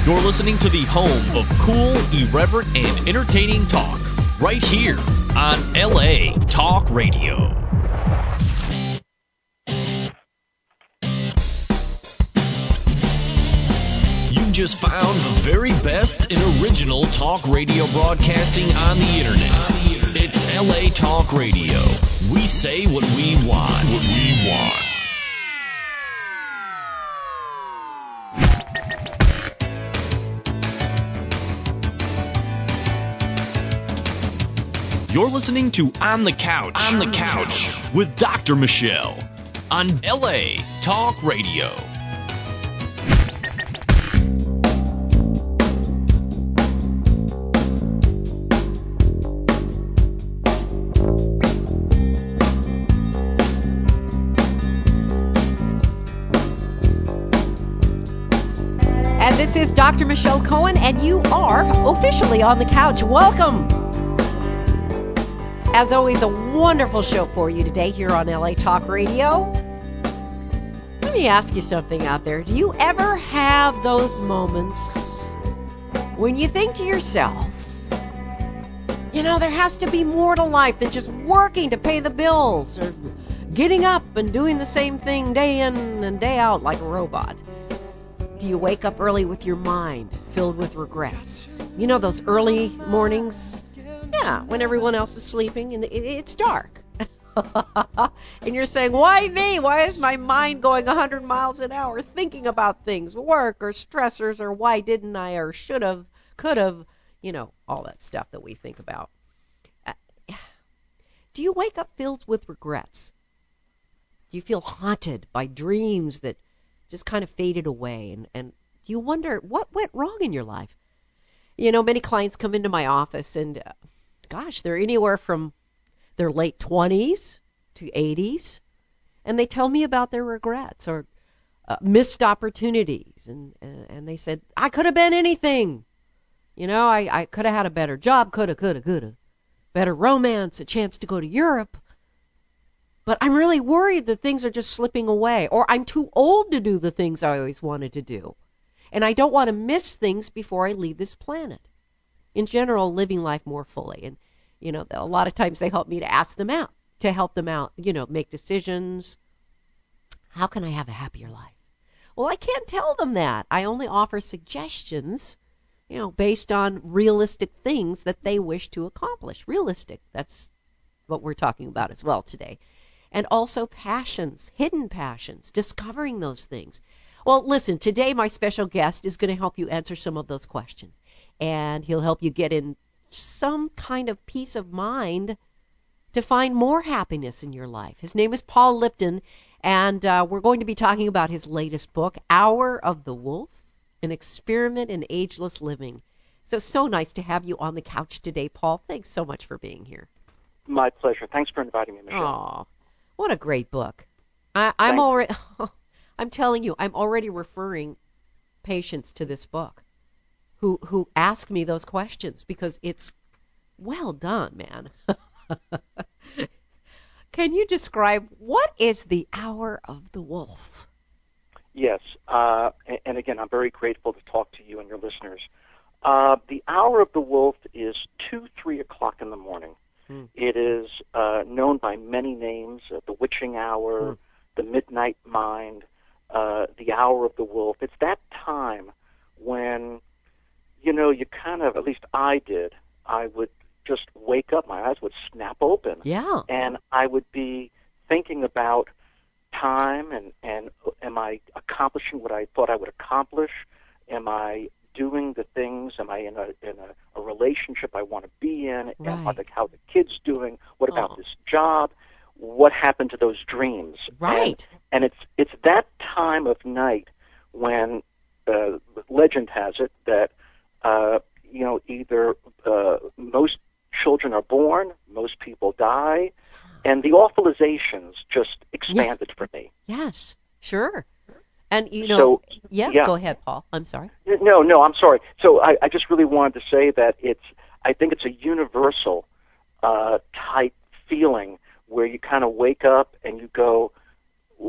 You're listening to the home of cool, irreverent, and entertaining talk, right here on LA Talk Radio. You just found the very best and original talk radio broadcasting on the internet. It's LA Talk Radio. We say what we want. You're listening to On the Couch with Dr. Michelle on LA Talk Radio. And this is Dr. Michelle Cohen, and you are officially on the couch. Welcome. As always, a wonderful show for you today here on LA Talk Radio. Let me ask you something out there. Do you ever have those moments when you think to yourself, you know, there has to be more to life than just working to pay the bills or getting up and doing the same thing day in and day out like a robot? Do you wake up early with your mind filled with regrets? You know, those early mornings? Yeah, when everyone else is sleeping and it's dark. And you're saying, why me? Why is my mind going 100 miles an hour thinking about things, work or stressors, or why didn't I, or should have, could have, you know, all that stuff that we think about. Do you wake up filled with regrets? Do you feel haunted by dreams that just kind of faded away? And do you wonder what went wrong in your life? You know, many clients come into my office and gosh, they're anywhere from their late 20s to 80s, and they tell me about their regrets or missed opportunities, and they said, I could have been anything. You know, I could have had a better job, could have, better romance, a chance to go to Europe, but I'm really worried that things are just slipping away, or I'm too old to do the things I always wanted to do, and I don't want to miss things before I leave this planet. In general, living life more fully. And, you know, a lot of times they help me to ask them out, to help them out, you know, make decisions. How can I have a happier life? Well, I can't tell them that. I only offer suggestions, you know, based on realistic things that they wish to accomplish. Realistic, that's what we're talking about as well today. And also passions, hidden passions, discovering those things. Well, listen, today my special guest is going to help you answer some of those questions. And he'll help you get in some kind of peace of mind to find more happiness in your life. His name is Paul Lipton, and we're going to be talking about his latest book, Hour of the Wolf, an experiment in ageless living. So nice to have you on the couch today, Paul. Thanks so much for being here. My pleasure. Thanks for inviting me, Michelle. Aw, what a great book. I'm already, I'm telling you, I'm already referring patients to this book who ask me those questions because it's well done, man. Can you describe what is the Hour of the Wolf? Yes, and again, I'm very grateful to talk to you and your listeners. The Hour of the Wolf is 2-3 o'clock in the morning. It is known by many names, the witching hour, the midnight mind, the Hour of the Wolf. It's that time when, you know, you kind of, at least I did, I would just wake up, my eyes would snap open. Yeah. And I would be thinking about time and am I accomplishing what I thought I would accomplish? Am I doing the things? Am I in a relationship I want to be in? Right. How the kids doing? What about this job? What happened to those dreams? Right. And it's that time of night when legend has it that you know, either most children are born, most people die, and the awfulizations just expanded for me. Yes, sure. And, you know, yeah. Go ahead, Paul. I'm sorry. No, I'm sorry. So I just really wanted to say that I think it's a universal type feeling where you kind of wake up and you go,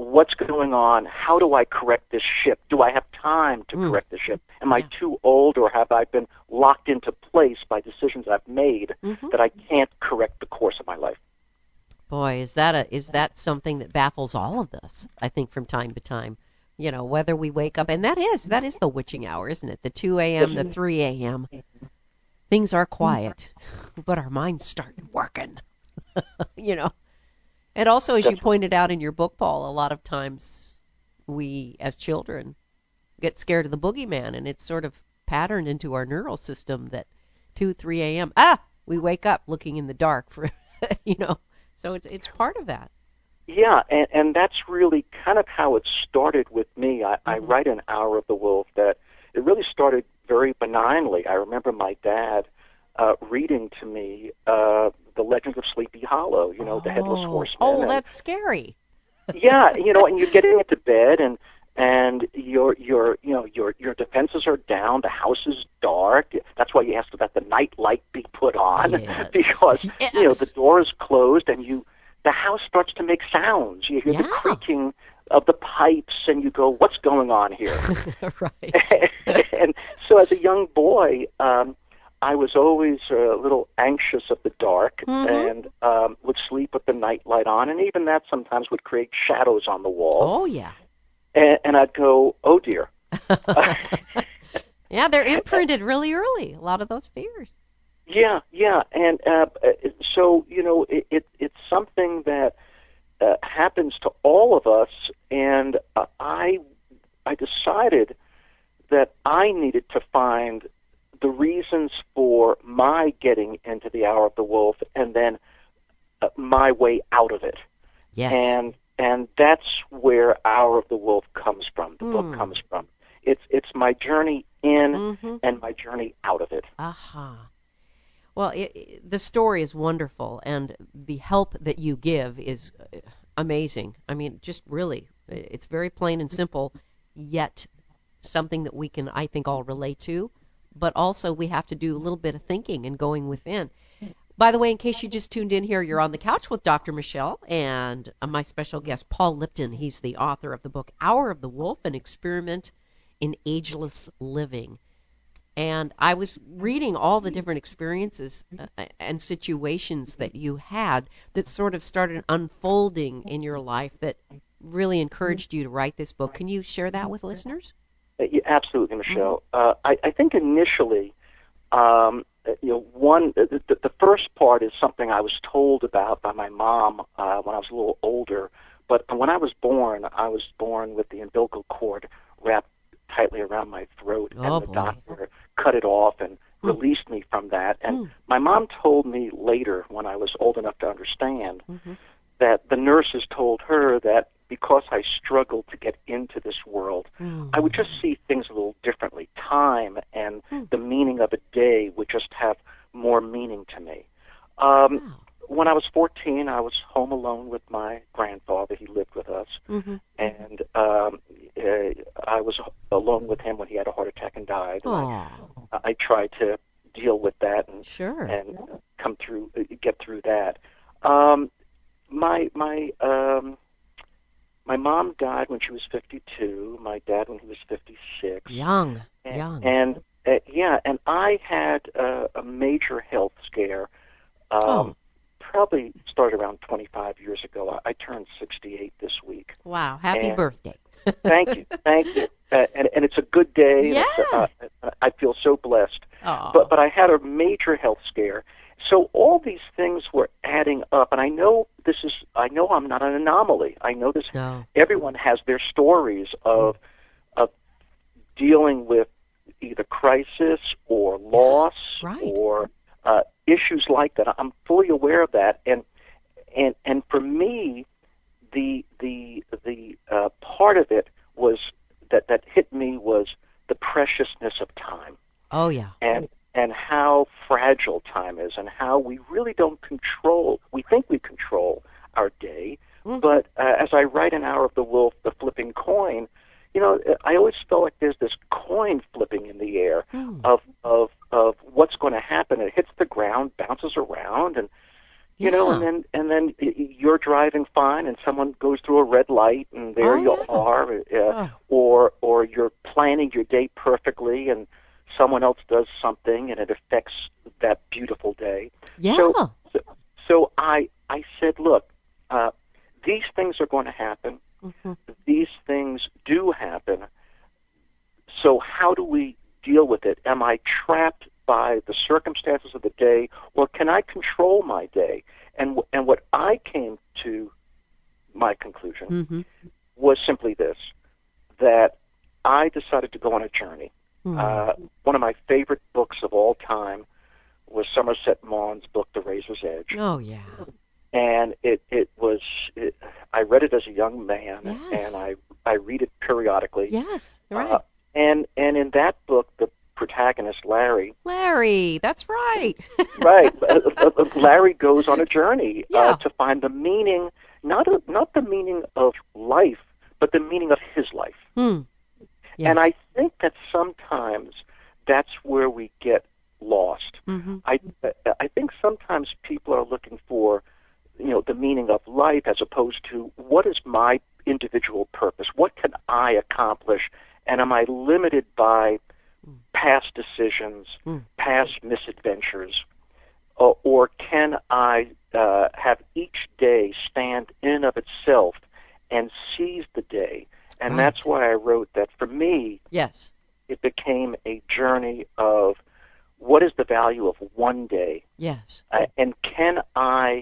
what's going on? How do I correct this ship? Do I have time to correct the ship? Am I too old, or have I been locked into place by decisions I've made that I can't correct the course of my life? Boy, is that something that baffles all of us, I think, from time to time. You know, whether we wake up, and that is the witching hour, isn't it? The 2 a.m., the 3 a.m. Things are quiet, but our minds start working, you know. And also, as you pointed out in your book, Paul, a lot of times we, as children, get scared of the boogeyman, and it's sort of patterned into our neural system that 2, 3 a.m., we wake up looking in the dark for, you know. So it's part of that. Yeah, and that's really kind of how it started with me. I write in Hour of the Wolf that it really started very benignly. I remember my dad reading to me The Legend of Sleepy Hollow, you know, the Headless Horseman. Oh, that's scary. Yeah, you know, and you're getting into bed, and your defenses are down. The house is dark. That's why you asked about the night light be put on, because you know the door is closed, and the house starts to make sounds. You hear the creaking of the pipes, and you go, "What's going on here?" Right. And so, as a young boy, I was always a little anxious of the dark, and would sleep with the night light on, and even that sometimes would create shadows on the wall. Oh, yeah. And I'd go, oh, dear. Yeah, they're imprinted really early, a lot of those fears. Yeah. And so, you know, it's something that happens to all of us, and I decided that I needed to find the reasons for my getting into the Hour of the Wolf, and then my way out of it. Yes. And that's where Hour of the Wolf comes from. The book comes from. It's my journey in and my journey out of it. Well, the story is wonderful, and the help that you give is amazing. I mean, just really, it's very plain and simple, yet something that we can, I think, all relate to. But also we have to do a little bit of thinking and going within. By the way, in case you just tuned in here, you're on the couch with Dr. Michelle and my special guest, Paul Lipton. He's the author of the book Hour of the Wolf, An Experiment in Ageless Living. And I was reading all the different experiences and situations that you had that sort of started unfolding in your life that really encouraged you to write this book. Can you share that with listeners? Yeah, absolutely, Michelle. I think initially, the first part is something I was told about by my mom when I was a little older. But when I was born with the umbilical cord wrapped tightly around my throat, and the doctor cut it off and released me from that. And my mom told me later, when I was old enough to understand, that the nurses told her that because I struggled to get into this world, I would just see things a little differently. Time and the meaning of a day would just have more meaning to me. When I was 14, I was home alone with my grandfather. He lived with us. And I was alone with him when he had a heart attack and died. And I tried to deal with that and get through that. My mom died when she was 52. My dad when he was 56. Young. And I had a major health scare. Probably started around 25 years ago. I turned 68 this week. Wow! Happy birthday! Thank you. And it's a good day. Yeah. I feel so blessed. But I had a major health scare. So all these things were adding up, and I know I'm not an anomaly. I know this. No. Everyone has their stories of dealing with either crisis or loss or issues like that. I'm fully aware of that, and for me, the part of it was that hit me was the preciousness of time. Oh yeah. And how fragile time is, and how we really don't control. We think we control our day, but as I write in Hour of the Wolf, the flipping coin, you know, I always felt like there's this coin flipping in the air of what's going to happen. It hits the ground, bounces around, and You know, and then you're driving fine, and someone goes through a red light, and there you are, or you're planning your day perfectly, and someone else does something, and it affects that beautiful day. Yeah. So I said, look, these things are going to happen. Mm-hmm. These things do happen. So how do we deal with it? Am I trapped by the circumstances of the day, or can I control my day? And what I came to my conclusion was simply this, that I decided to go on a journey. One of my favorite books of all time was Somerset Maugham's book, The Razor's Edge. Oh, yeah. And I read it as a young man, and I read it periodically. Yes, right. And in that book, the protagonist, Larry, that's right. right. Larry goes on a journey to find the meaning, not the meaning of life, but the meaning of his life. Yes. And I think that sometimes that's where we get lost. Mm-hmm. I think sometimes people are looking for, the meaning of life as opposed to what is my individual purpose? What can I accomplish? And am I limited by past decisions, past misadventures? Or can I have each day stand in and of itself and seize the day? And that's why I wrote that for me, it became a journey of what is the value of one day? Yes. And am I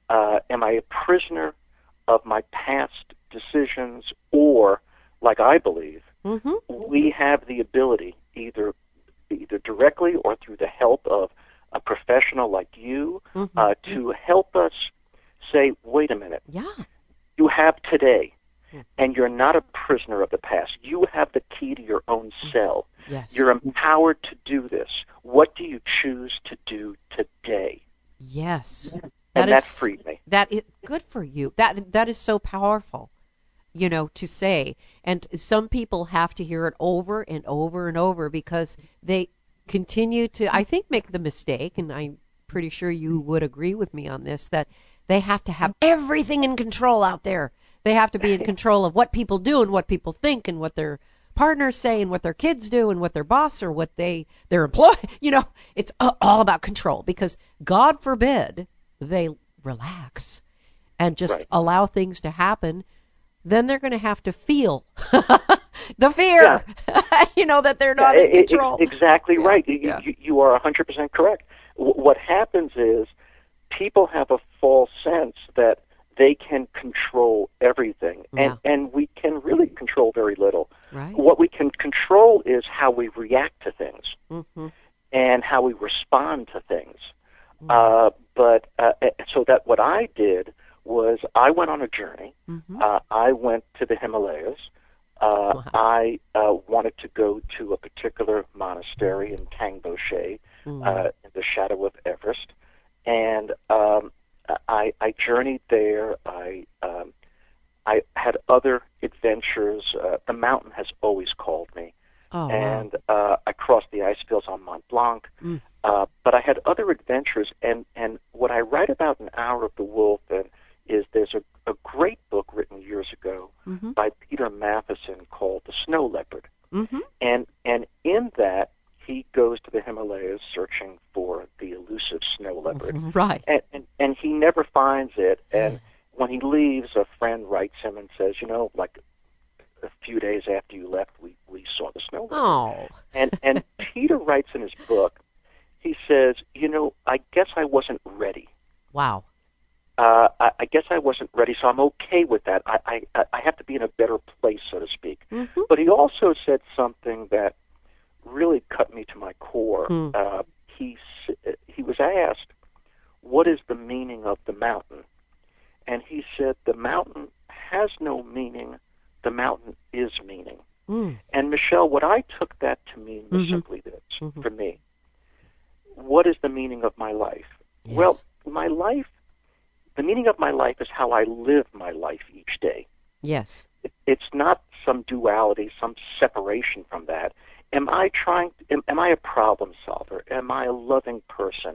a prisoner of my past decisions, or, like I believe, we have the ability, either directly or through the help of a professional like you, to help us say, wait a minute, you have today, and you're not a prisoner of the past. You have the key to your own cell. Yes. You're empowered to do this. What do you choose to do today? Yes. And that freed me. That is good for you. That is so powerful, to say. And some people have to hear it over and over and over because they continue to, I think, make the mistake, and I'm pretty sure you would agree with me on this, that they have to have everything in control out there. They have to be in control of what people do and what people think and what their partners say and what their kids do and what their boss or what their employee, it's all about control, because God forbid they relax and just allow things to happen. Then they're going to have to feel the fear, that they're not in control. Exactly right. You are 100% correct. What happens is people have a false sense that they can control everything, and we can really control very little. Right. What we can control is how we react to things and how we respond to things. So that what I did was I went on a journey. I went to the Himalayas. I wanted to go to a particular monastery in Tangboche, in the shadow of Everest, and I journeyed there. I had other adventures. The mountain has always called me. And I crossed the ice fields on Mont Blanc. But I had other adventures, and what I write about in Hour of the Wolf is there's a great book written years ago by Peter Matheson called The Snow Leopard. And in that, he goes to the Himalayas searching for the elusive snow leopard. Right. And he never finds it. And when he leaves, a friend writes him and says, like a few days after you left, we saw the snow leopard. Oh. And Peter writes in his book, he says, I guess I wasn't ready. Wow. I guess I wasn't ready, so I'm okay with that. I have to be in a better place, so to speak. But he also said something that really cut me to my core. He was asked, what is the meaning of the mountain? And he said, the mountain has no meaning. The mountain is meaning. And Michelle, what I took that to mean was simply this, for me. What is the meaning of my life? Yes. Well, my life, the meaning of my life is how I live my life each day. Yes. It's not some duality, some separation from that. Am I a problem solver? Am I a loving person?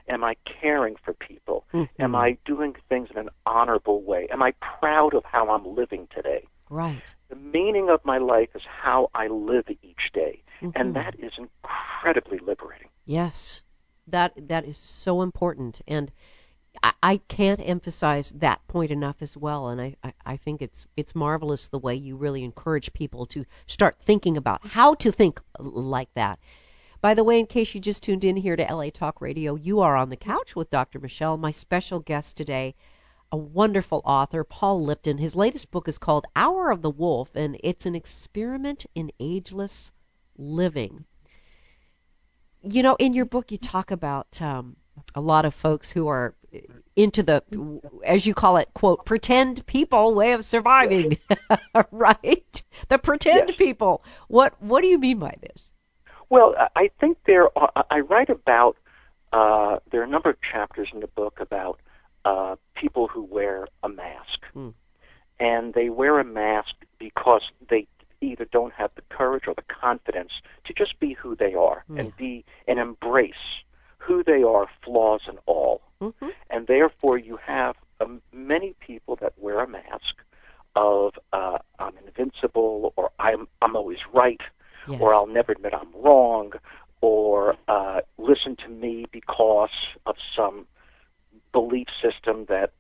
Am I caring for people? Am I doing things in an honorable way? Am I proud of how I'm living today? Right. The meaning of my life is how I live each day, and that is incredibly liberating. Yes, that is so important, and I can't emphasize that point enough as well. And I think it's marvelous the way you really encourage people to start thinking about how to think like that. By the way, in case you just tuned in here to LA Talk Radio, you are on the couch with Dr. Michelle, my special guest today, a wonderful author, Paul Lipton. His latest book is called Hour of the Wolf, and it's an experiment in ageless living. You know, in your book you talk about a lot of folks who are into the, as you call it, quote, pretend people way of surviving, right? The pretend people. What do you mean by this? Well, I think I write about, there are a number of chapters in the book about people who wear a mask. And they wear a mask because they either don't have the courage or the confidence to just be who they are and embrace who they are, flaws and all. And therefore you have many people that wear a mask of I'm invincible, or I'm always right, or I'll never admit I'm wrong, or listen to me because of some belief system that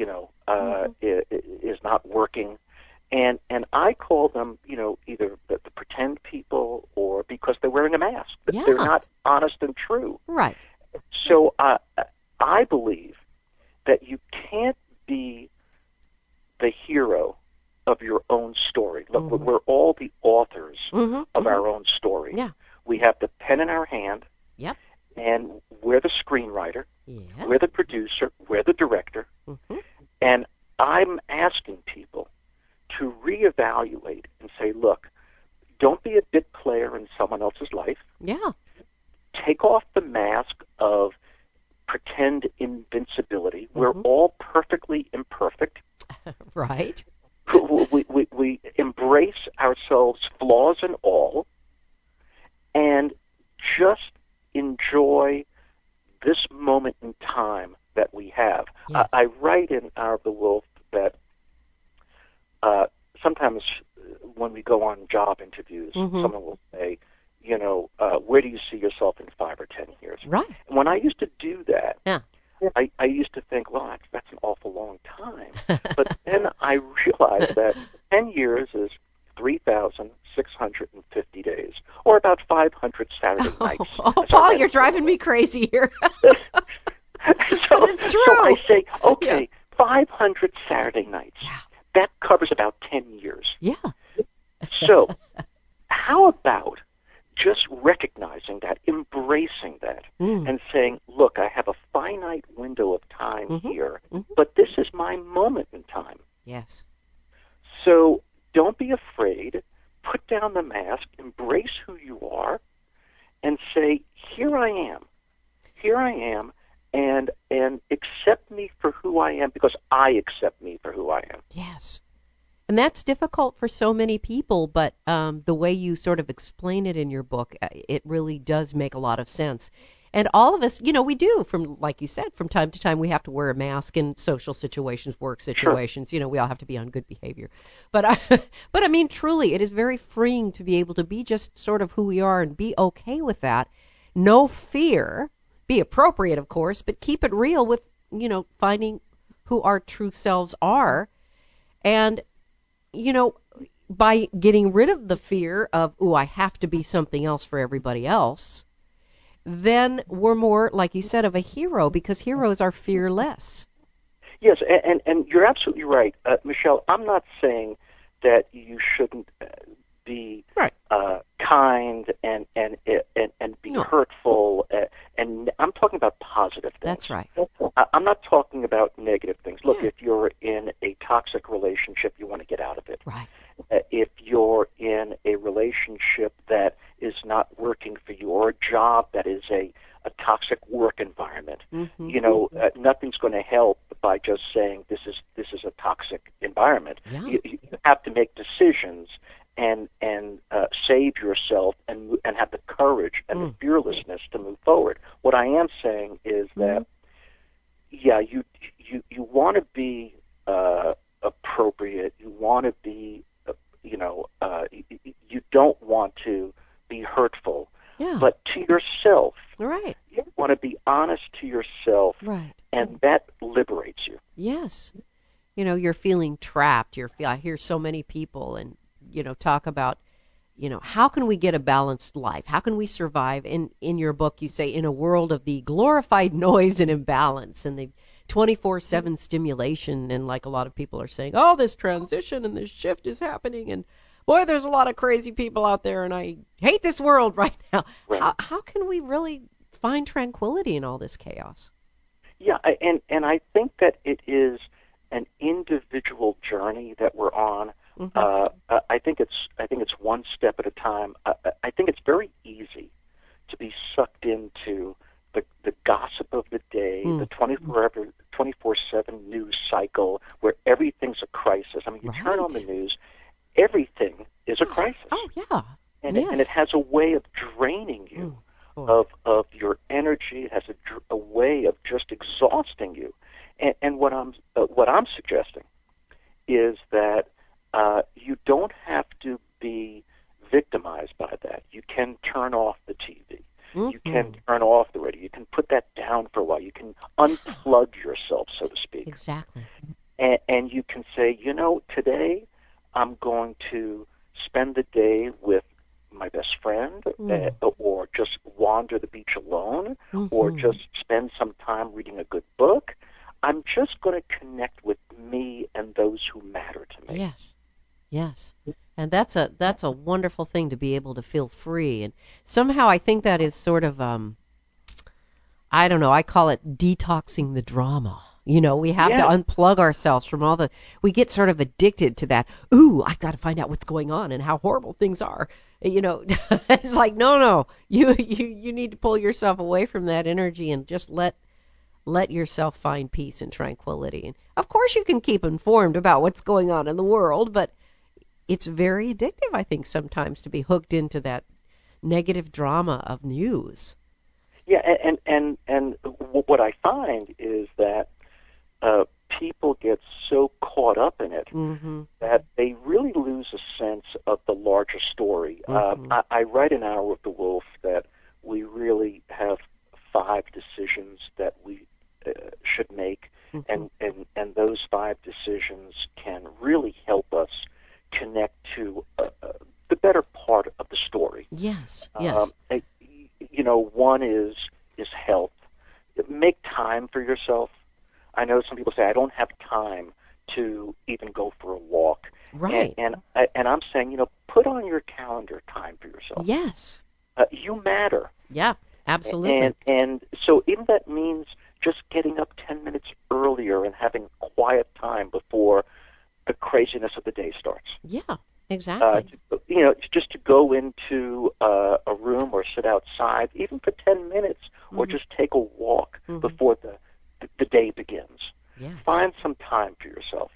is not working. And I call them, either the pretend people, or because they're wearing a mask. They're not honest and true. Right. So I believe that you can't be the hero of your own story. Look, we're all the authors of our own story. Yeah. We have the pen in our hand, and we're the screenwriter, we're the producer, we're the director, and I'm asking people to reevaluate and say, look, don't be a bit player in someone else's life. Yeah. Take off the mask of pretend invincibility. We're all perfectly imperfect. Right. We embrace ourselves, flaws and all, and just enjoy this moment in time that we have. Yes. I write in Hour of the Wolf that sometimes when we go on job interviews, someone will say, where do you see yourself in 5 or 10 years? Right. And when I used to do that, I used to think, well, that's an awful long time. But then I realized that 10 years is 3,650 days, or about 500 Saturday nights. Oh, Paul, you're driving me crazy here. But it's true. So I say, 500 Saturday nights. Yeah. That covers about 10 years. Yeah. So how about just recognizing that, embracing that, and saying, look, I have a finite window of time here, but this is my moment in time. Yes. So don't be afraid. Put down the mask, embrace who you are, and say, here I am, and accept me for who I am, because I accept me for who I am. Yes. And that's difficult for so many people, but the way you sort of explain it in your book, it really does make a lot of sense. And all of us, we do, like you said, from time to time we have to wear a mask in social situations, work situations. Sure. We all have to be on good behavior. But I mean, truly, it is very freeing to be able to be just sort of who we are and be okay with that. No fear, be appropriate, of course, but keep it real with, finding who our true selves are. And by getting rid of the fear of, I have to be something else for everybody else, then we're more, like you said, of a hero, because heroes are fearless. Yes, and you're absolutely right. Michelle, I'm not saying that you shouldn't be kind and be hurtful, and I'm talking about positive things. That's right. I'm not talking about negative things. Look, if you're in a toxic relationship, you want to get out of it. Right. If you're in a relationship that is not working for you, or a job that is a toxic work environment, nothing's going to help by just saying this is a toxic environment. Yeah. You have to make decisions and save yourself and have the courage and the fearlessness to move forward. what I am saying is that, yeah, you want to be appropriate. You want to be, you don't want to be hurtful. Yeah. But to yourself, Right. you want to be honest to yourself, Right. and that liberates you. Yes. You're feeling trapped. I hear so many people and, talk about, how can we get a balanced life? How can we survive? In your book, you say, in a world of the glorified noise and imbalance and the 24/7 stimulation. And like a lot of people are saying, oh, this transition and this shift is happening. And boy, there's a lot of crazy people out there. And I hate this world right now. Right. How can we really find tranquility in all this chaos? Yeah, and I think that it is an individual journey that we're on. I think it's one step at a time. I think it's very easy to be sucked into the gossip of the day, the 24/7 news cycle where everything's a crisis. I mean, you turn on the news, everything is a crisis. Oh, yeah. And, yes. and it has a way of draining you of your energy. It has a way of just exhausting you. And what I'm suggesting is that you don't have to be victimized by that. You can turn off the TV. You can turn off the radio. You can put that down for a while. You can unplug yourself, so to speak. Exactly. And you can say, today I'm going to spend the day with my best friend, or just wander the beach alone, or just spend some time reading a good book. I'm just going to connect with me and those who matter to me. Yes. And that's a wonderful thing to be able to feel free. And somehow I think that is sort of, I don't know, I call it detoxing the drama. We have to unplug ourselves from we get sort of addicted to that. Ooh, I've got to find out what's going on and how horrible things are. It's like, no, you need to pull yourself away from that energy and just let yourself find peace and tranquility. And of course you can keep informed about what's going on in the world, but it's very addictive, I think, sometimes to be hooked into that negative drama of news. Yeah, and what I find is that people get so caught up in it that they really lose a sense of the larger story. I write in Hour of the Wolf that we really have 5 decisions that we should make, and those 5 decisions can really help us connect to the better part of the story. Yes. One is health. Make time for yourself. I know some people say, I don't have time to even go for a walk. Right. And I'm saying, put on your calendar time for yourself. Yes. You matter. Yeah, absolutely. And so if that means just getting up 10 minutes earlier and having quiet time before the craziness of the day starts. Yeah, exactly. Just to go into a room or sit outside, even for 10 minutes, or just take a walk before the day begins. Yes. Find some time for yourself.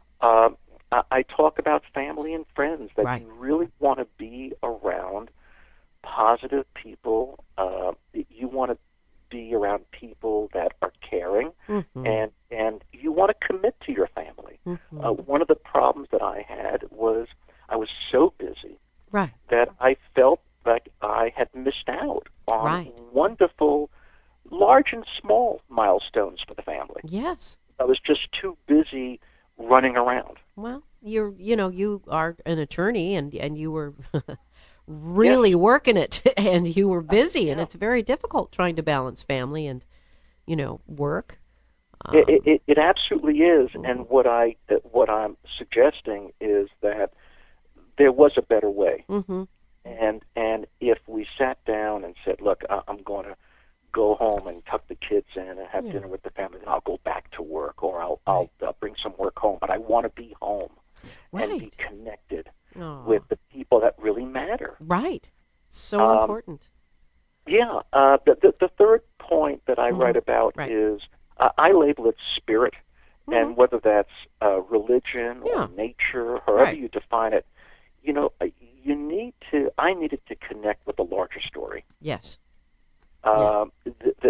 I talk about family and friends, that you really want to be around positive people. You want to be around people that are caring, and you want to commit to your family. One of the problems that I had was I was so busy that I felt like I had missed out on wonderful, large and small milestones for the family. Yes. I was just too busy running around. Well, you are an attorney, and you were really working it, and you were busy, and it's very difficult trying to balance family and work. It absolutely is, and what I'm suggesting is that there was a better way, and if we sat down and said, look, I'm going to go home and tuck the kids in and have dinner with the family, and I'll go back to work, or I'll bring some work home, but I want to be home and be connected with the people that really matter. Right. So important. Yeah. The third point that I write about is I label it spirit, and whether that's religion or nature, however you define it, I needed to connect with the larger story. Yes. The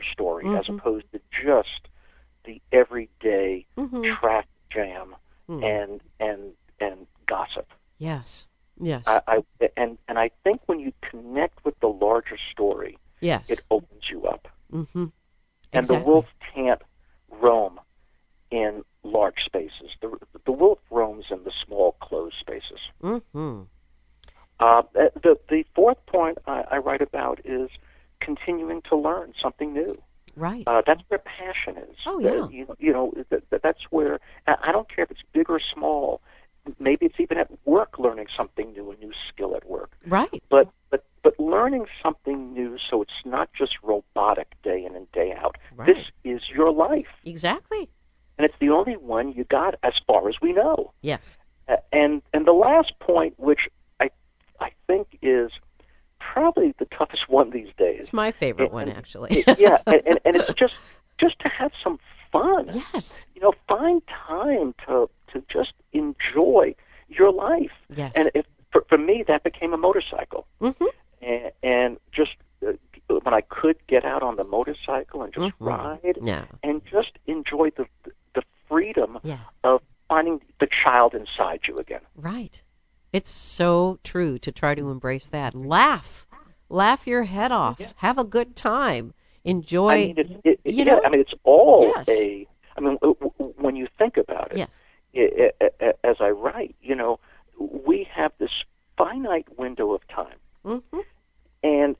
story as opposed to just the everyday traffic jam and gossip. Yes. Yes. And I think when you connect with the larger story, yes, it opens you up. Mm-hmm. And exactly. the wolf can't roam in large spaces. The wolf roams in the small, closed spaces. Mm-hmm. The fourth point I write about is continuing to learn something new. Right. That's where passion is. Oh, yeah. That's where, I don't care if it's big or small. Maybe it's even at work, learning something new, a new skill at work. Right. But learning something new so it's not just robotic day in and day out. Right. This is your life. Exactly. And it's the only one you got as far as we know. Yes. And the last point, which I think is probably the toughest one these days. It's my favorite one, actually. Yeah, and it's just to have some fun. Yes. Find time to just enjoy your life. Yes. And for me, that became a motorcycle. Mm-hmm. And just when I could get out on the motorcycle and just ride and just enjoy the freedom of finding the child inside you again. Right. It's so true to try to embrace that. Laugh your head off. Yeah. Have a good time. Enjoy. It's all yes. when you think about it. Yes. As I write, we have this finite window of time, and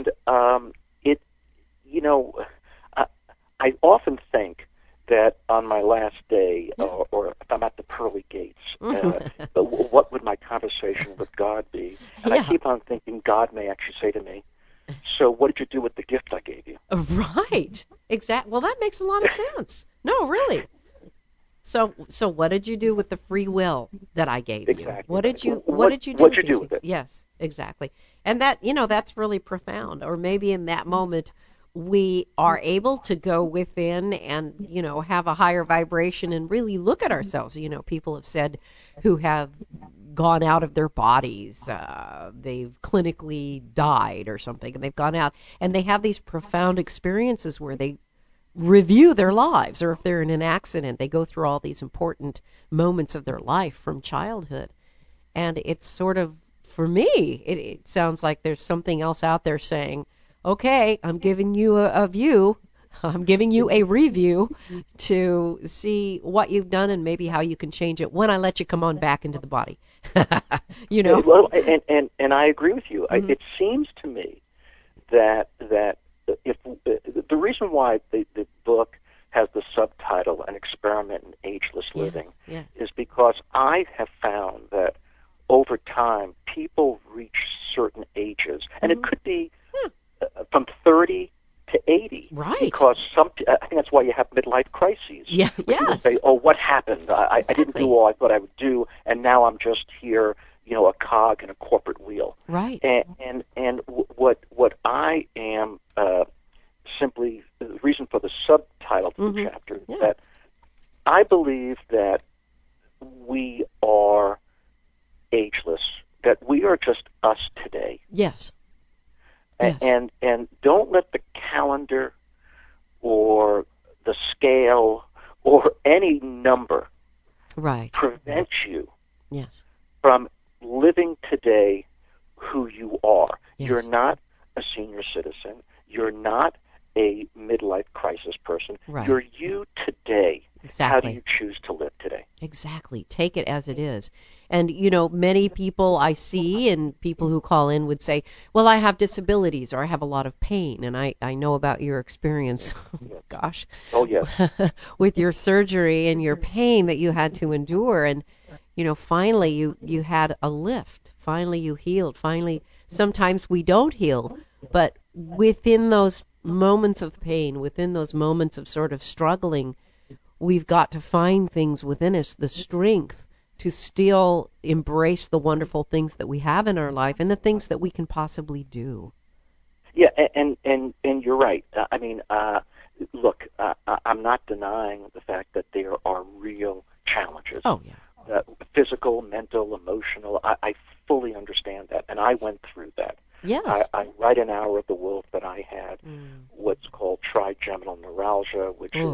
I often think that on my last day, or if I'm at the pearly gates, what would my conversation with God be? And I keep on thinking God may actually say to me, so what did you do with the gift I gave you? Right. Exactly. Well, that makes a lot of sense. No, really. So what did you do with the free will that I gave you? What did you do with it? Yes, exactly. And that, that's really profound. Or maybe in that moment we are able to go within and, have a higher vibration and really look at ourselves. People have said who have gone out of their bodies, they've clinically died or something, and they've gone out and they have these profound experiences where they review their lives, or if they're in an accident, they go through all these important moments of their life from childhood. And it's sort of, for me, it sounds like there's something else out there saying, okay, I'm giving you a view, I'm giving you a review to see what you've done and maybe how you can change it when I let you come on back into the body. Well, and I agree with you. It seems to me that if the reason why the book has the subtitle "An Experiment in Ageless Living" is because I have found that over time people reach certain ages, and it could be from 30 to 80. Right. Because I think that's why you have midlife crises. Yeah. People say, "Oh, what happened? I didn't do all I thought I would do, and now I'm just here, a cog in a corporate wheel." Right. And what I am simply the reason for the subtitle to the chapter is that I believe that we are ageless, that we are just us today. Yes. And don't let the calendar or the scale or any number prevent you from living today who you are. Yes. You're not a senior citizen. You're not a midlife crisis person. Right. You're you today. Exactly. How do you choose to live today? Exactly. Take it as it is. And, many people I see and people who call in would say, well, I have disabilities or I have a lot of pain. And I know about your experience, gosh. Oh, yes. with your surgery and your pain that you had to endure. And, finally you had a lift. Finally you healed. Finally, sometimes we don't heal. But within those moments of pain, within those moments of sort of struggling, we've got to find things within us, the strength to still embrace the wonderful things that we have in our life and the things that we can possibly do. Yeah, and you're right. Look, I'm not denying the fact that there are real challenges. Oh, yeah. Physical, mental, emotional. I fully understand that, and I went through that. Yes. I write in Hour of the Wolf that I had what's called trigeminal neuralgia, which is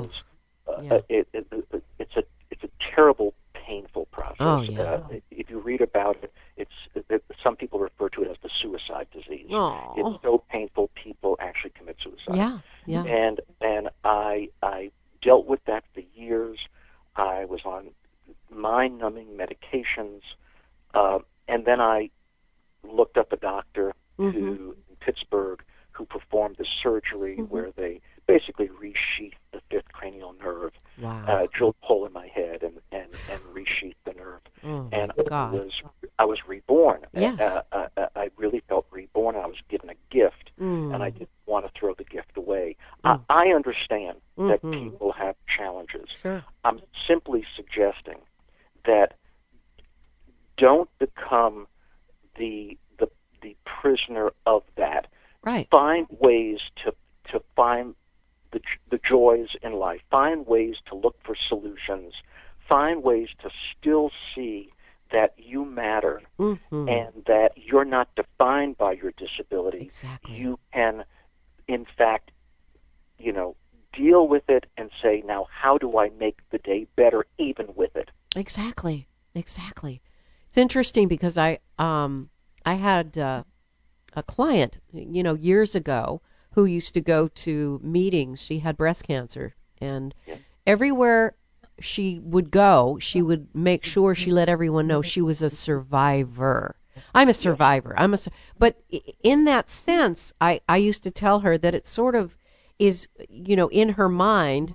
it's a terrible, painful process. Oh, yeah. If you read about it, some people refer to it as the suicide disease. Oh. It's so painful, people actually commit suicide. Yeah, yeah. And I dealt with that for years. I was on mind-numbing medications, and then I looked up a doctor in Pittsburgh who performed this surgery where they basically resheathed the fifth cranial nerve, drilled a hole in my head and resheathed the nerve. Oh, and God. I was reborn. Yes. I really felt reborn. I was given a gift, and I didn't want to throw the gift away. I understand that people have challenges. Sure. I'm simply suggesting that don't become the prisoner of that. Right. Find ways to find the joys in life. Find ways to look for solutions. Find ways to still see that you matter and that you're not defined by your disability. Exactly. You can, in fact, deal with it and say, now, how do I make the day better even with it? Exactly. It's interesting because I had a client, years ago who used to go to meetings. She had breast cancer, and everywhere she would go, she would make sure she let everyone know she was a survivor. I'm a survivor. But in that sense, I used to tell her that it sort of is, in her mind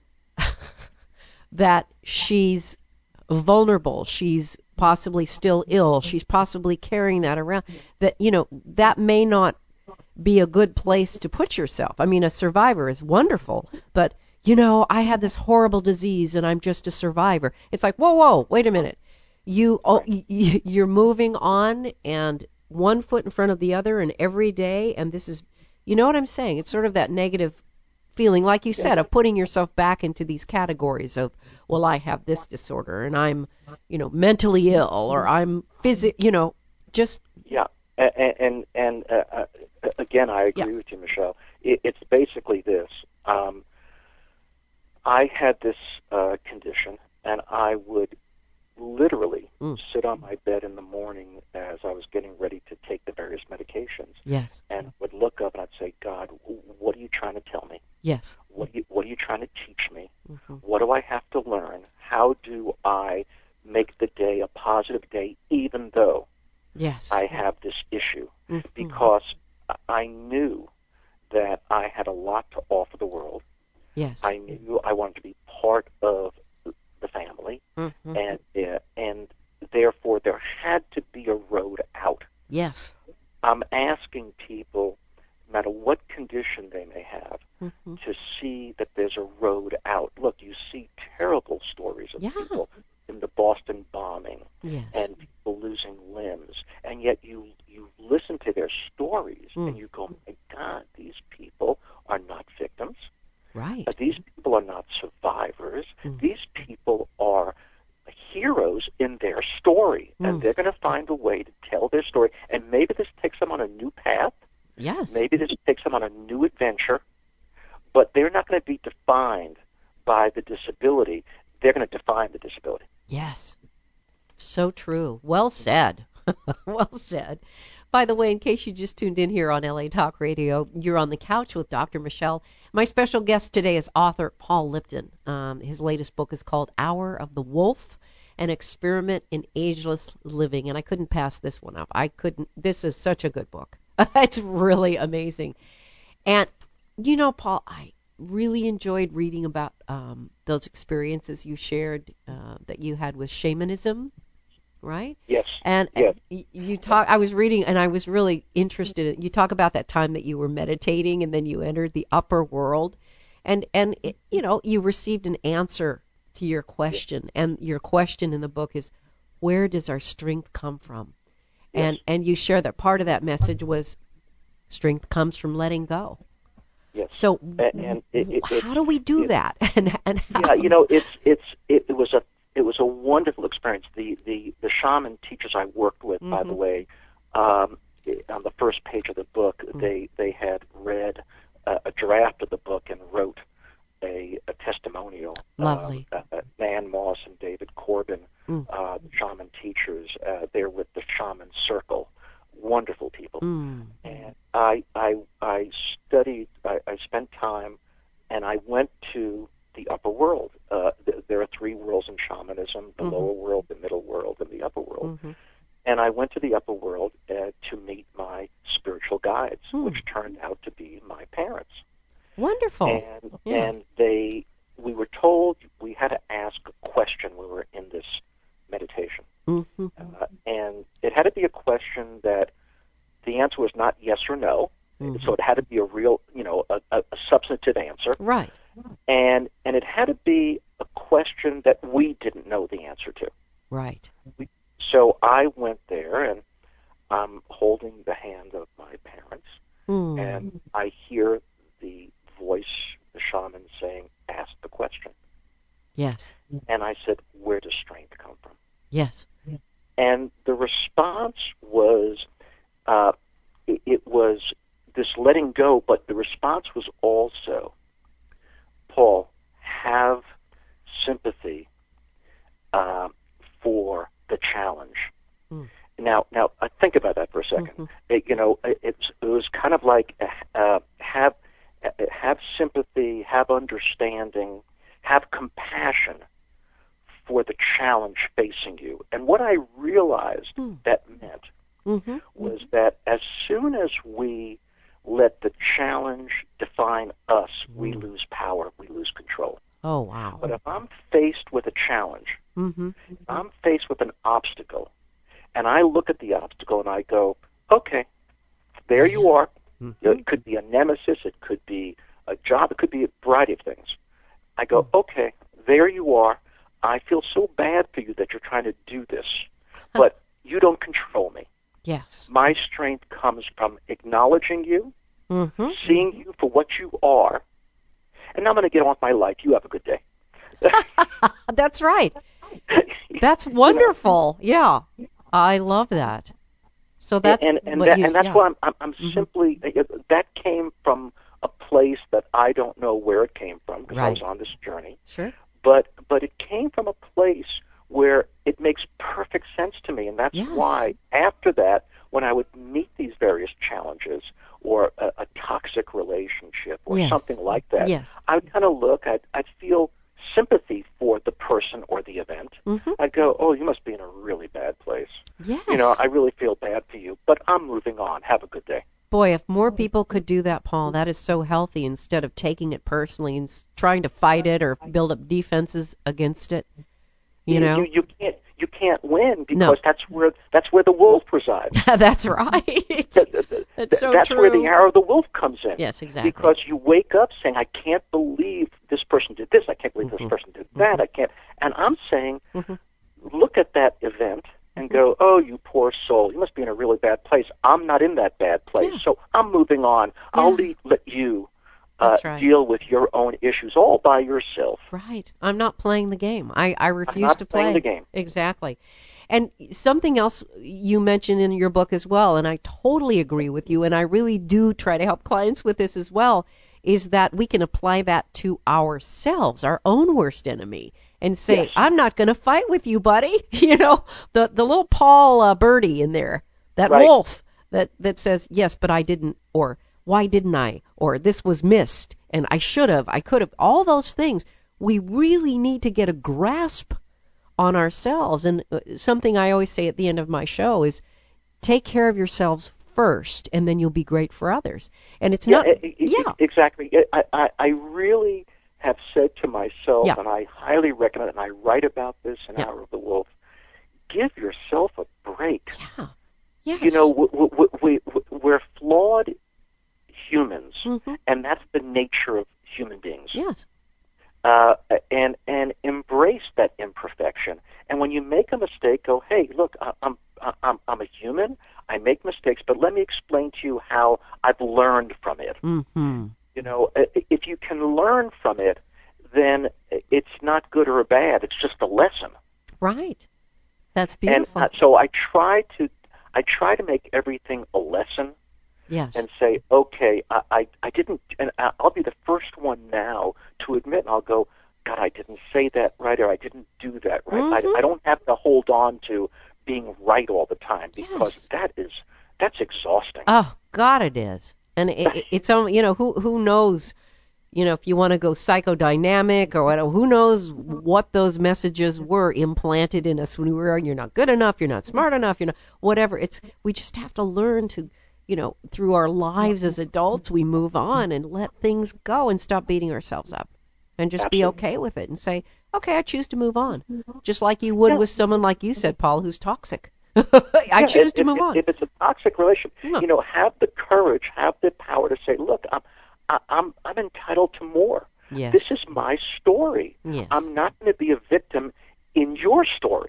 that she's vulnerable. She's possibly still ill. She's possibly carrying that around. That, that may not be a good place to put yourself. I mean, a survivor is wonderful, but I had this horrible disease and I'm just a survivor. It's like, whoa, wait a minute. You're moving on and one foot in front of the other and every day, and this is, you know what I'm saying? It's sort of that negative feeling, like you said, of putting yourself back into these categories of, well, I have this disorder and I'm, mentally ill, or I'm just. Yeah. And again, I agree with you, Michelle. It's basically this. I had this condition, and I would literally sit on my bed in the morning as I was getting ready to take the various medications. Yes. And would look up and I'd say, God, what are you trying to tell me? Yes. What are you trying to teach me? What do I have to learn? How do I make the day a positive day, even though I have this issue? Because I knew that I had a lot to offer the world. Yes. I knew I wanted to be part of the family, and therefore there had to be a road out. Yes. I'm asking people, no matter what condition they may have, to see that there's a road out. Look, you see terrible stories of people in the Boston bombing and people losing limbs, and yet you listen to their stories and you go, my God, these people are not victims. Right. These people are not survivors. These people are heroes in their story, and they're going to find a way to tell their story. And maybe this takes them on a new path. Yes. Maybe this takes them on a new adventure, but they're not going to be defined by the disability. They're going to define the disability. Yes. So true. Well said. Well said. By the way, in case you just tuned in here on LA Talk Radio, you're on the couch with Dr. Michelle. My special guest today is author Paul Lipton. His latest book is called Hour of the Wolf, an experiment in ageless living. And I couldn't pass this one up. This is such a good book. It's really amazing. And, Paul, I really enjoyed reading about those experiences you shared that you had with shamanism. Right? Yes. And you talk. I was reading, and I was really interested. You talk about that time that you were meditating, and then you entered the upper world, and you received an answer to your question. And your question in the book is, where does our strength come from? Yes. And you share that part of that message was, strength comes from letting go. Yes. So how do we do that? And how? Yeah, it was a wonderful experience. The shaman teachers I worked with, by the way, on the first page of the book, they had read a draft of the book and wrote a testimonial. Lovely. Nan Moss and David Corbin, the shaman teachers, they're with the Shaman Circle. Wonderful people. And I studied, I spent time, and I went to the upper world. There are three worlds in shamanism, the lower world, the middle world, and the upper world. And I went to the upper world to meet my spiritual guides, which turned out to be my parents. Wonderful. And we were told we had to ask a question when we were in this meditation. And it had to be a question that the answer was not yes or no. So it had to be a real, a substantive answer. Right. And it had to be a question that we didn't know the answer to. Right. So I went there, and I'm holding the hand of my parents, and I hear the voice, the shaman, saying, ask the question. Yes. And I said, where does strength come from? Yes. And the response was, it was this letting go, but the response was also, Paul, have sympathy for the challenge. Now, think about that for a second. It was kind of like have sympathy, have understanding, have compassion for the challenge facing you. And what I realized that meant was that as soon as we let the challenge define us, we lose power, we lose control. Oh, wow. But if I'm faced with a challenge, I'm faced with an obstacle, and I look at the obstacle and I go, okay, there you are. It could be a nemesis, it could be a job, it could be a variety of things. I go, okay, there you are. I feel so bad for you that you're trying to do this, but you don't control me. Yes. My strength comes from acknowledging you, seeing you for what you are, and I'm going to get on with my life. You have a good day. That's right. That's wonderful. Yeah, I love that. So that's that's why I'm simply that came from a place that I don't know where it came from because I was on this journey. Sure. But it came from a place where it makes perfect sense to me, and that's why after that, when I would meet these various challenges or a toxic relationship or something like that, I would kind of look, I'd feel sympathy for the person or the event. I'd go, oh, you must be in a really bad place. Yes. I really feel bad for you, but I'm moving on. Have a good day. Boy, if more people could do that, Paul, that is so healthy instead of taking it personally and trying to fight it or build up defenses against it. You can't win because that's where the wolf resides. That's right. That's so that's true. where the arrow of the wolf comes in. Yes, exactly. Because you wake up saying, I can't believe this person did this. I can't believe this person did that. I can't. And I'm saying, look at that event and go, oh, you poor soul. You must be in a really bad place. I'm not in that bad place. So I'm moving on. I'll let you deal with your own issues all by yourself. Right. I'm not playing the game. I refuse to play. I'm not playing the game. Exactly. And something else you mentioned in your book as well, and I totally agree with you, and I really do try to help clients with this as well, is that we can apply that to ourselves, our own worst enemy, and say, I'm not going to fight with you, buddy. The little Paul Birdie in there, that wolf that says, yes, but I didn't, or why didn't I, or this was missed, and I should have, I could have, all those things. We really need to get a grasp on ourselves. And something I always say at the end of my show is take care of yourselves first, and then you'll be great for others. And it's not... Exactly. I really have said to myself, and I highly recommend it, and I write about this in Hour of the Wolf, give yourself a break. Yeah. Yes. We're flawed humans, and that's the nature of human beings. Yes. And embrace that imperfection. And when you make a mistake, go, hey, look, I'm a human. I make mistakes, but let me explain to you how I've learned from it. If you can learn from it, then it's not good or bad. It's just a lesson. Right. That's beautiful. And so I try I try to make everything a lesson. Yes. And say, okay, I didn't, and I'll be the first one now to admit, and I'll go, God, I didn't say that right, or I didn't do that right. Mm-hmm. I don't have to hold on to being right all the time, because that's exhausting. Oh, God, it is. And it's who knows, if you want to go psychodynamic or whatever, who knows what those messages were implanted in us when we were, you're not good enough, you're not smart enough, whatever. We just have to learn to, through our lives as adults, we move on and let things go and stop beating ourselves up and just Absolutely. be okay with it and say, okay, I choose to move on. Just like you would with someone like you said, Paul, who's toxic. I choose to move on. If it's a toxic relationship, Yeah. Have the courage, have the power to say, look, I'm entitled to more. Yes. This is my story. Yes. I'm not going to be a victim in your story.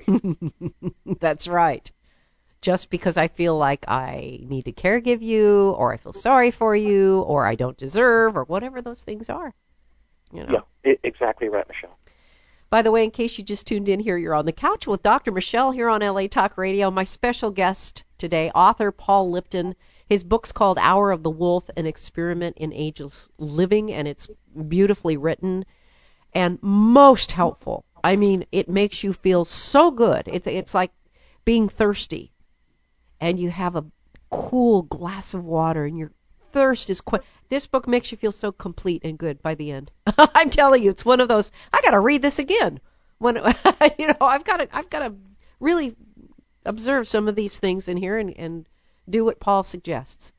That's right. Just because I feel like I need to caregive you, or I feel sorry for you, or I don't deserve, or whatever those things are. Yeah, exactly right, Michelle. By the way, in case you just tuned in here, you're on the couch with Dr. Michelle here on LA Talk Radio. My special guest today, author Paul Lipton. His book's called Hour of the Wolf, An Experiment in Ageless Living, and it's beautifully written and most helpful. I mean, it makes you feel so good. It's like being thirsty, and you have a cool glass of water, and your thirst is quite. This book makes you feel so complete and good by the end. I'm telling you, it's one of those. I got to read this again. When I've got to really observe some of these things in here and do what Paul suggests.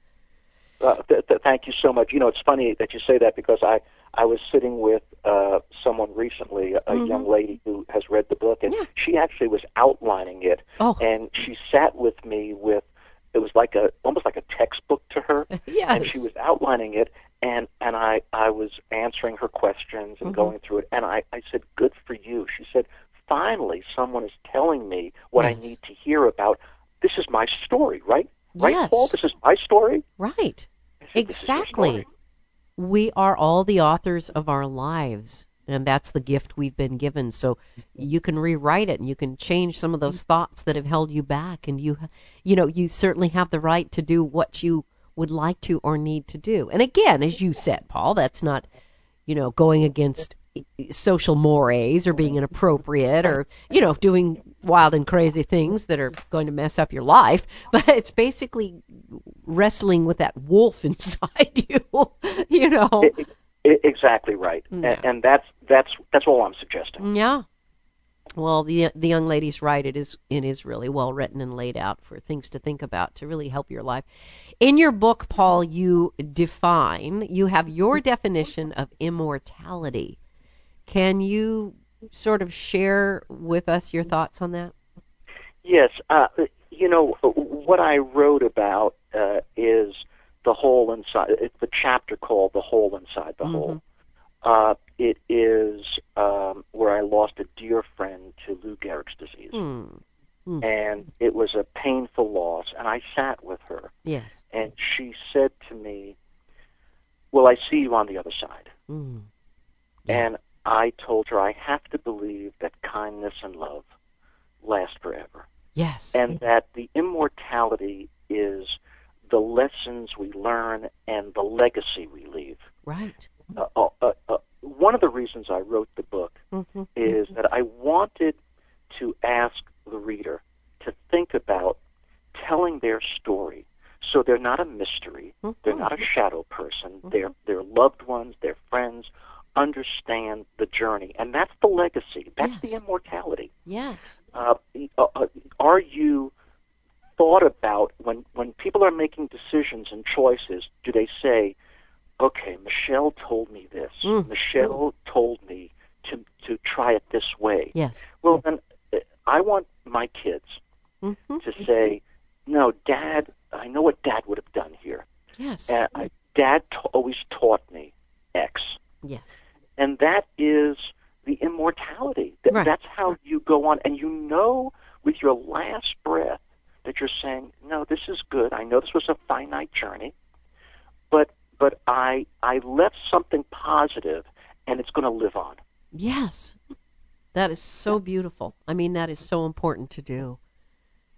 Thank you so much. It's funny that you say that, because I was sitting with someone recently, a young lady who has read the book, and she actually was outlining it. Oh. And she sat with me with, it was like almost like a textbook to her. Yes. And she was outlining it, and I was answering her questions and going through it, and I said, good for you. She said, finally someone is telling me what I need to hear about. This is my story, right? Right, Yes. Paul? This is my story? Right. Said, Exactly. We are all the authors of our lives, and that's the gift we've been given. So you can rewrite it, and you can change some of those thoughts that have held you back, and you certainly have the right to do what you would like to or need to do. And again, as you said, Paul, that's not, going against social mores or being inappropriate or, doing wild and crazy things that are going to mess up your life. But it's basically wrestling with that wolf inside you, Exactly right. Yeah. And that's all I'm suggesting. Yeah. Well, the young lady's right. It is really well written and laid out for things to think about to really help your life. In your book, Paul, you have your definition of immortality. Can you sort of share with us your thoughts on that? Yes. What I wrote about is the hole inside. It's the chapter called The Hole Inside the Hole. It is where I lost a dear friend to Lou Gehrig's disease. And it was a painful loss, and I sat with her. Yes. And she said to me, well, I see you on the other side. Yeah. And I told her I have to believe that kindness and love last forever. Yes. And that the immortality is the lessons we learn and the legacy we leave. Right. One of the reasons I wrote the book is that I wanted to ask the reader to think about telling their story, so they're not a mystery, they're not a shadow person, their loved ones, their friends understand the journey, and that's the legacy, that's the immortality. Yes. Are you thought about when people are making decisions and choices, do they say, okay, Michelle told me this. Michelle told me to try it this way. Yes. Well, then I want my kids to say, no, Dad, I know what Dad would have done here. Yes. Dad always taught me X. Yes. And that is the immortality. Right. That's how you go on. And with your last breath that you're saying, no, this is good. I know this was a finite journey, but I left something positive, and it's going to live on. Yes. That is so beautiful. I mean, that is so important to do.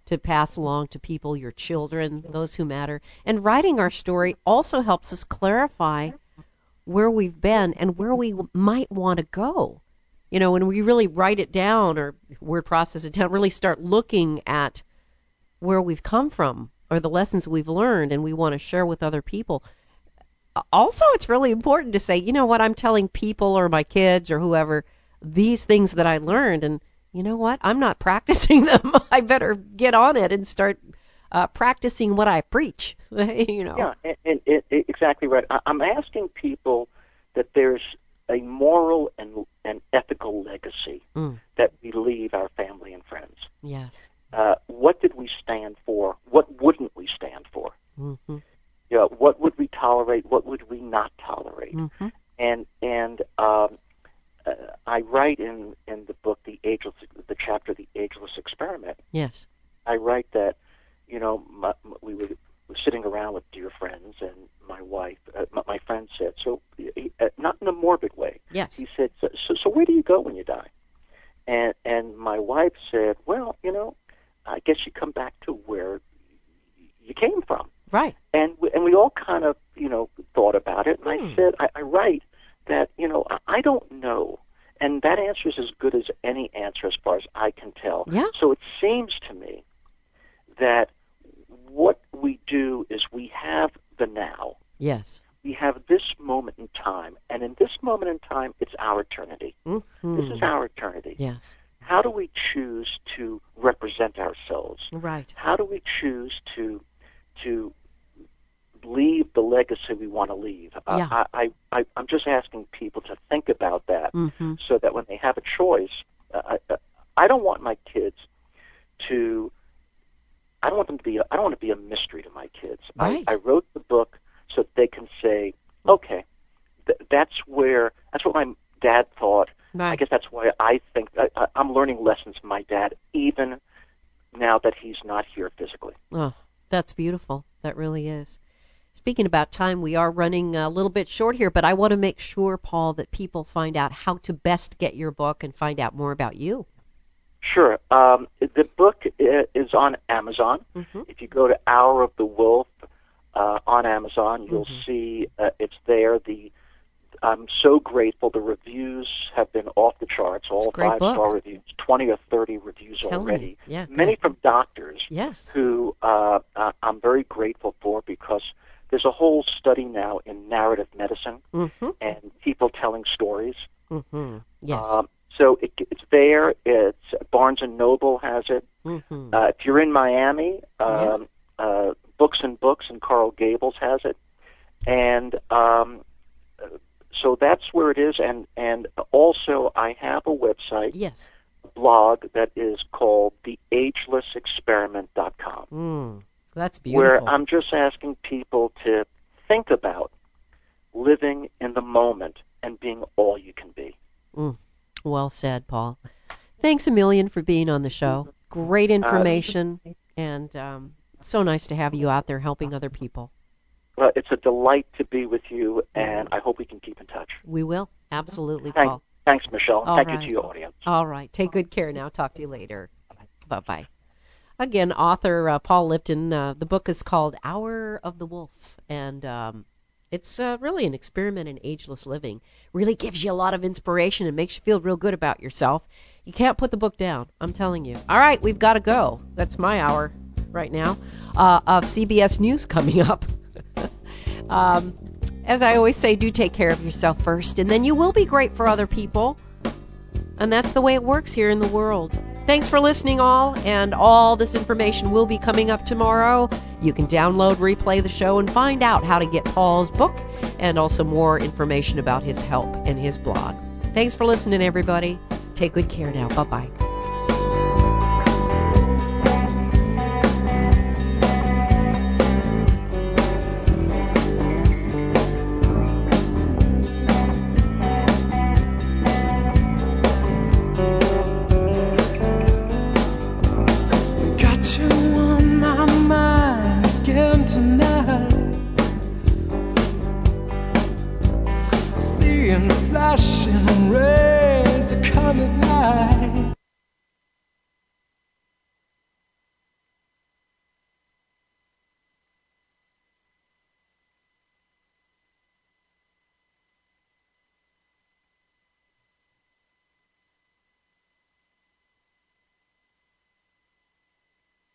to pass along to people, your children, those who matter. And writing our story also helps us clarify where we've been and where we might want to go. You know, when we really write it down or word process it down, really start looking at where we've come from or the lessons we've learned and we want to share with other people. Also, it's really important to say, you know what, I'm telling people or my kids or whoever these things that I learned, and you know what, I'm not practicing them. I better get on it and start practicing what I preach. You know. Yeah, and exactly right. I'm asking people that there's a moral and ethical legacy that we leave our family and friends. Yes. What did we stand for? What wouldn't we stand for? Mm-hmm. You know, what would we tolerate? What would we not tolerate? Mm-hmm. And I write in the book, the chapter, The Ageless Experiment. Yes. I write that, you know, we were sitting around with dear friends, and my wife, my friend said, so, not in a morbid way. Yes. He said, so where do you go when you die? And my wife said, well, you know, I guess you come back to where you came from. Right. And we all kind of, you know, thought about it. And I said, I write that, you know, I don't know. And that answer is as good as any answer as far as I can tell. Yeah. So it seems to me that what we do is we have the now. Yes. We have this moment in time. And in this moment in time, it's our eternity. Mm-hmm. This is our eternity. Yes. How do we choose to represent ourselves? Right. How do we choose to leave the legacy we want to leave? Yeah. I'm just asking people to think about that, Mm-hmm. so that when they have a choice, I don't want my kids to. I don't want to be a mystery to my kids. Right. I wrote the book so that they can say, okay, that's what my dad thought. Right. I guess that's why I think I'm learning lessons from my dad, even now that he's not here physically. Oh, that's beautiful. That really is. Speaking about time, we are running a little bit short here, but I want to make sure, Paul, that people find out how to best get your book and find out more about you. Sure. The book is on Amazon. Mm-hmm. If you go to Hour of the Wolf on Amazon, you'll see it's there. I'm so grateful. The reviews have been off the charts, all 5-star reviews, 20 or 30 reviews already. Yeah, many from doctors yes. who I'm very grateful for, because there's a whole study now in narrative medicine and people telling stories. Mm-hmm. Yes. So it's there. It's Barnes & Noble has it. Mm-hmm. If you're in Miami, Books and Books and Coral Gables has it. And so that's where it is. And also I have a website, yes, a blog that is called theagelessexperiment.com. That's beautiful. Where I'm just asking people to think about living in the moment and being all you can be. Well said, Paul. Thanks a million for being on the show. Great information, and so nice to have you out there helping other people. Well, it's a delight to be with you, and I hope we can keep in touch. We will. Absolutely, Paul. Thanks, Michelle. All Thank right. you to your audience. All right. Take good care now. Talk to you later. Bye-bye. Again, author Paul Lipton. The book is called Hour of the Wolf, and it's really an experiment in ageless living. Really gives you a lot of inspiration and makes you feel real good about yourself. You can't put the book down, I'm telling you. All right, we've got to go. That's my hour right now of CBS News coming up. As I always say, do take care of yourself first, and then you will be great for other people. And that's the way it works here in the world. Thanks for listening, all, and all this information will be coming up tomorrow. You can download, replay the show, and find out how to get Paul's book and also more information about his help and his blog. Thanks for listening, everybody. Take good care now. Bye-bye.